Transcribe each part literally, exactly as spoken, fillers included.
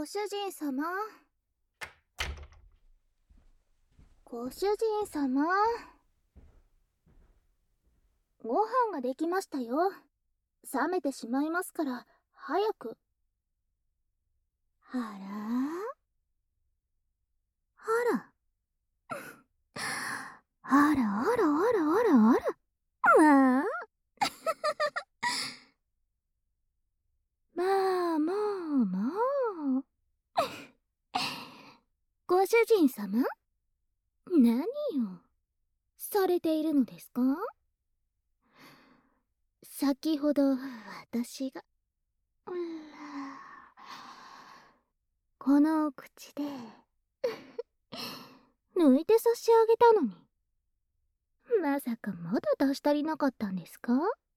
ご主人様。ご主人様。ご飯ができましたよ。冷めてしまいますから、早く。あらあら。あらあらあらあらあら。まあ。まあまあまあ。ご主人様？何をされているのですか？先ほど私がこの口で抜いて差し上げたのに、まさかまだ出し足りなかったんですか？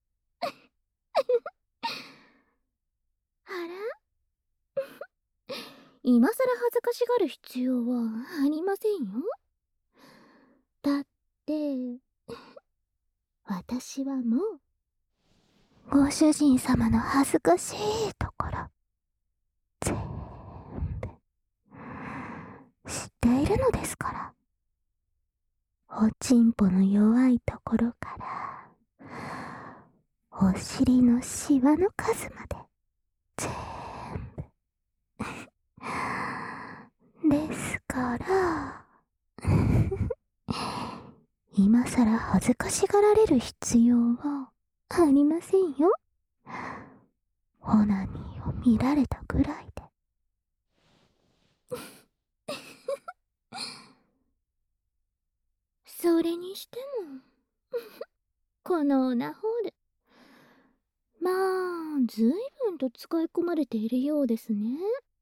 あら今さら恥ずかしがる必要はありませんよ。だって私はもうご主人様の恥ずかしいところ全部知っているのですから。おちんぽの弱いところからお尻のシワの数まで全部ですから今さら恥ずかしがられる必要はありませんよ。オナニーを見られたぐらいでそれにしてもこのオナホール、まあずいぶんと使い込まれているようですね。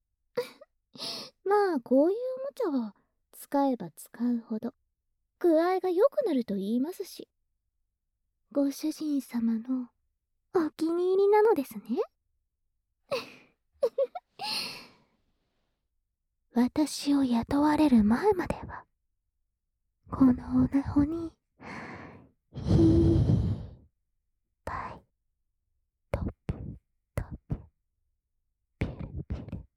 まあこういうおもちゃは使えば使うほど具合が良くなると言いますし、ご主人様のお気に入りなのですね。私を雇われる前まではこのオナホにいっぱいトプトプピュルピュル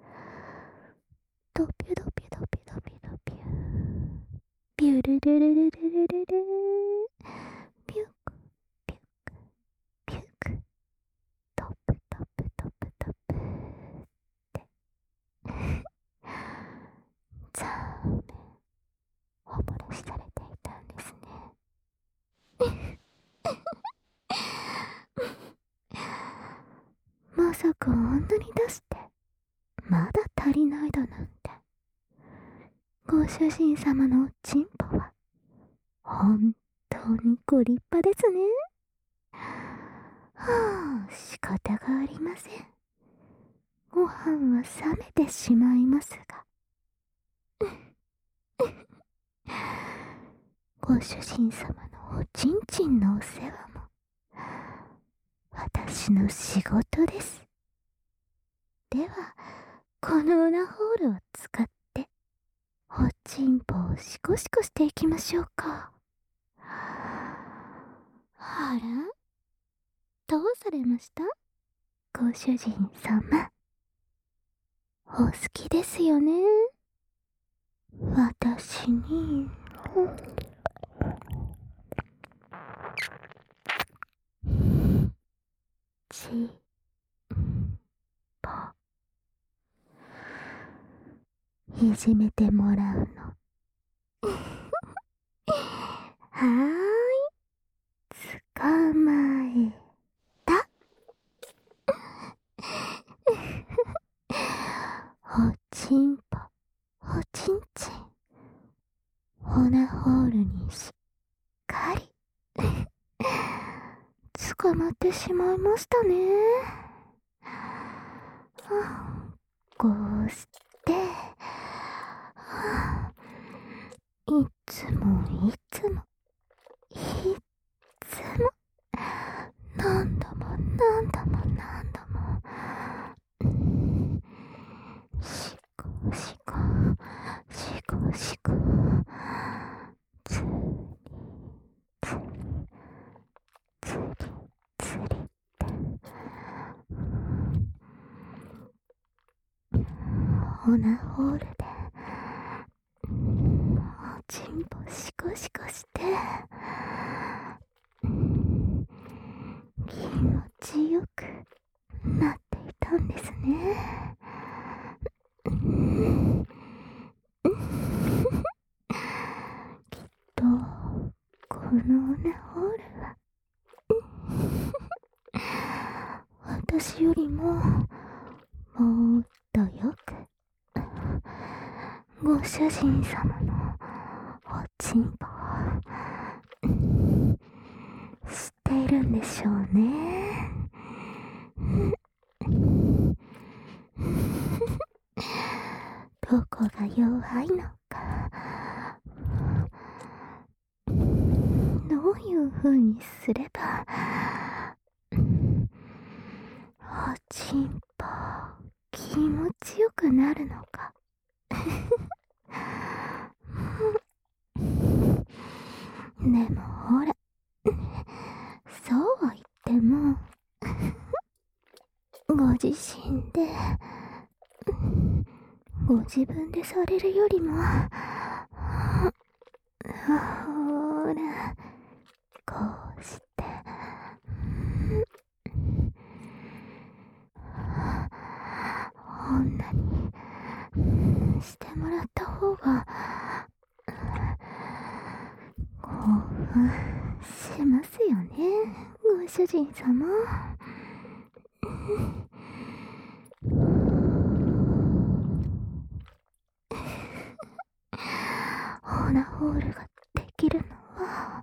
トピュドピュドピュドピュドピュピュルルルルルルルルピュクピュクピュクトプトプトプトプってザーメンお漏らしされていたんですね。まさかあんなに出してまだ足りないだなんて。ご主人様のおちんぽは本当にご立派ですね。はあ、仕方がありません。ご飯は冷めてしまいますがご主人様のおちんちんのお世話も私の仕事です。ではこのオナホールを使っておちんぽをシコシコしていきましょうか。あら、どうされました？ご主人様、お好きですよね。私にちぽいじめてもらうの。はーい、捕まえた。おちんぽ、おちんちん、オナホールにしっかり捕まってしまいましたね。こうしていつもいつもいつも何度も何度も何度もシコシコシコシコつりつりつりつりってオナホールでおちんぽシコシコして気持ちよくなっていたんですね。きっとこのオナホールは私よりももっとよくご主人様のおちんぽを知っているんでしょうね。どこが弱いのか、どういう風にすればおちんぽ気持ちよくなるのかでもほら、そうは言ってもご自身でご自分でされるよりもほらこうして女にしてもらった方が興奮しますよね、ご主人様。オナホールができるのは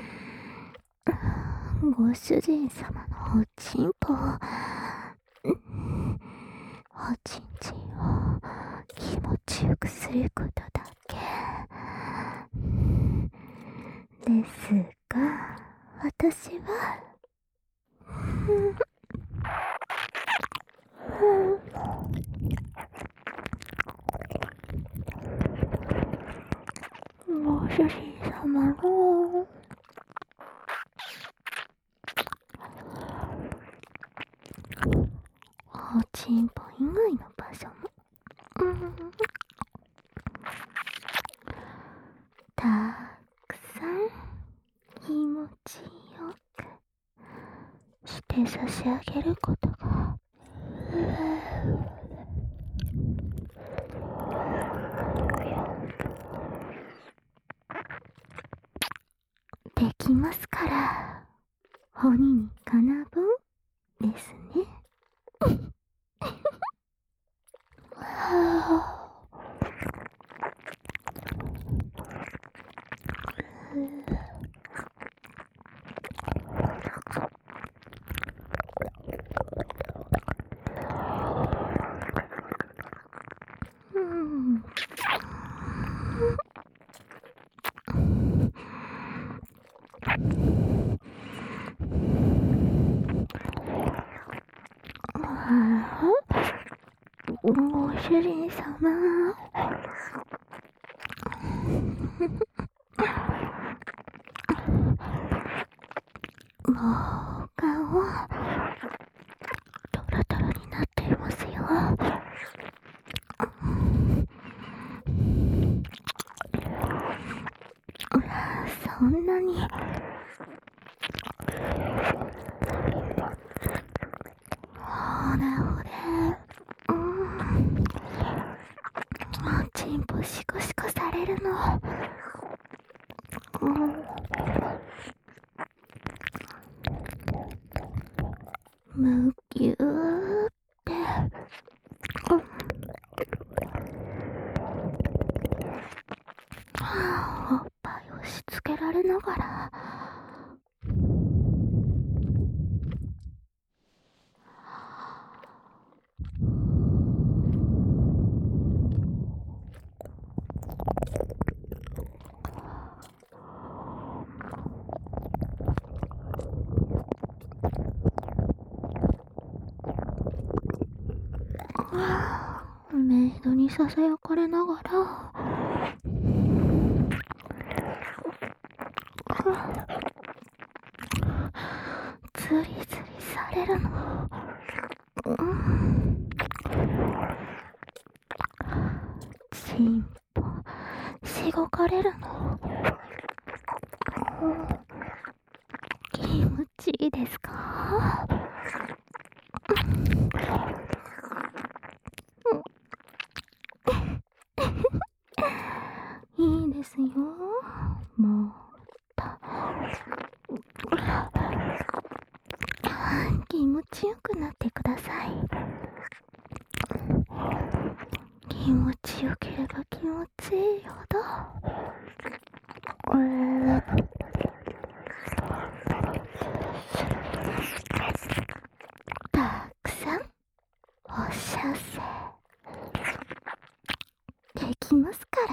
ご主人様のおちんぽをおちんちんを気持ちよくすることだけですが、私はご主人様のおちんぽ以外の場所も、うん、たくさん気持ちよくして差し上げることができますから、鬼にかなぶんですね。ご主人様、もうお顔トロトロになっていますよ。そんなにほれほれ、うん、おちんぽシコシコされるの、うん、むぎゅーって、うん、おっぱいをしつけられながらメイドにささやかれながらズリズリされるの、うん、 かれるの。気持ちいいですか？いいですよ。もっと気持ちよくなってください。気持ちよければ気持ちいいほど、たくさんお射精できますから。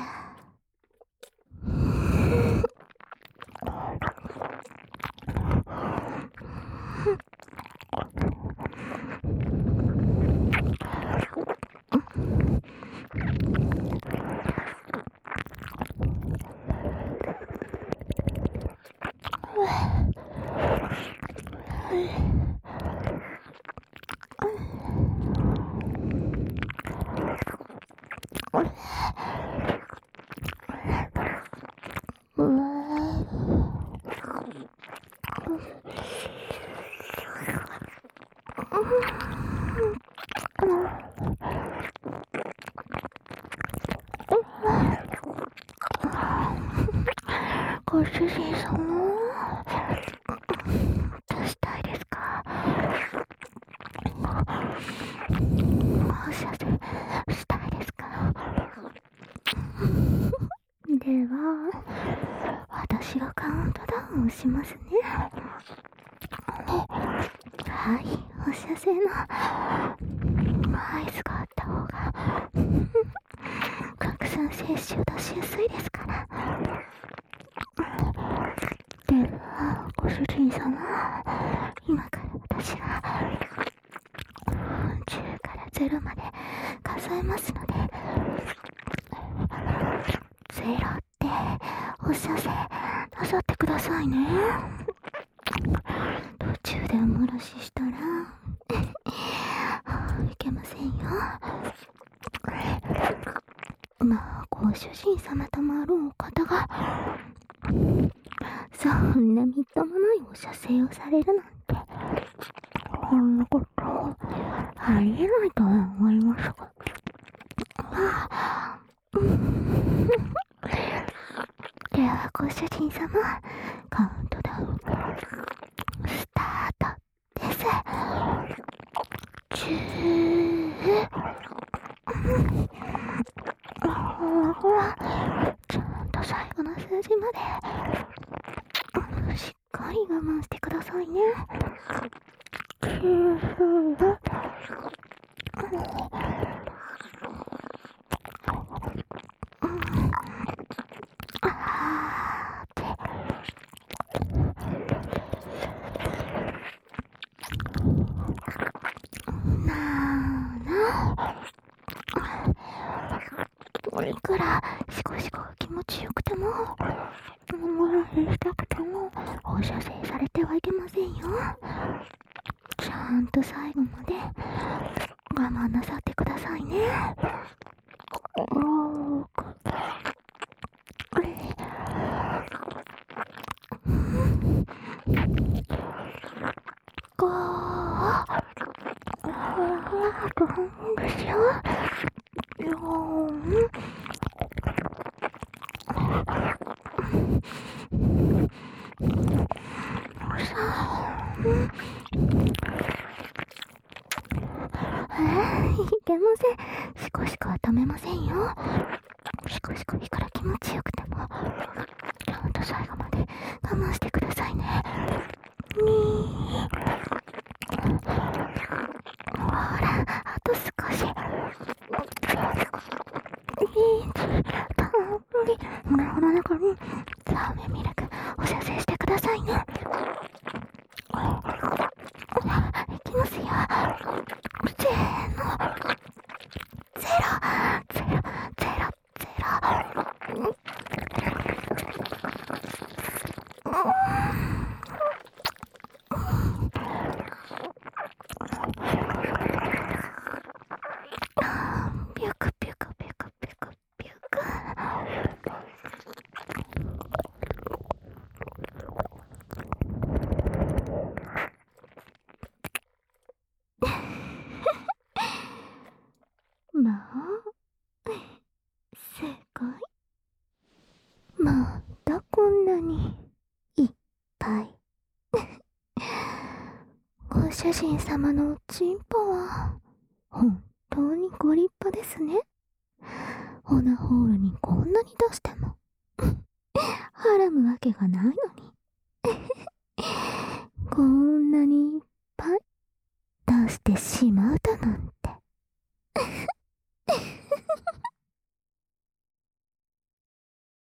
ご主人様、どうしたいですか？お射精したいですか？では、私がカウントダウンをしますね。はい、お射精の合図があった方が拡散接種出しやすいですから。では、ご主人様、今から私がじゅうからゼロまで数えますので、ゼロってお射精なさってくださいね。途中でお漏らししたらいけませんよ。まあ、ご主人様ともあろうお方がそんなみっともないお射精をされるなんて、こんなことありえないと思いますが、ではご主人様、カウントダウンスタートです。じゅう、ほら、ちゃんと最後の数字までしっかり我慢してくださいね。きゅう、あーってなあいくらシコシコが気持ちよくても、おもらししたくてもお射精されてはいけませんよ。ちゃんと最後まで我慢なさってくださいね。ろく、ご、あと半分ですよ。よん、さん、いけません。シコシコは止めませんよ。シコシコいくら気持ちよくても、ちゃんと最後まで我慢してくださいね。に、ほら、あと少し。いち、たっぷりお腹の中にサーメンミルクお射精してくださいね。いきますよ。せーの。ゼロ、ゼロ、ゼロ、ゼロ。 主人様のおちんぽは、本当にご立派ですね。オナホールにこんなに出しても、はらむわけがないのに。こんなにいっぱい出してしまうだなんて。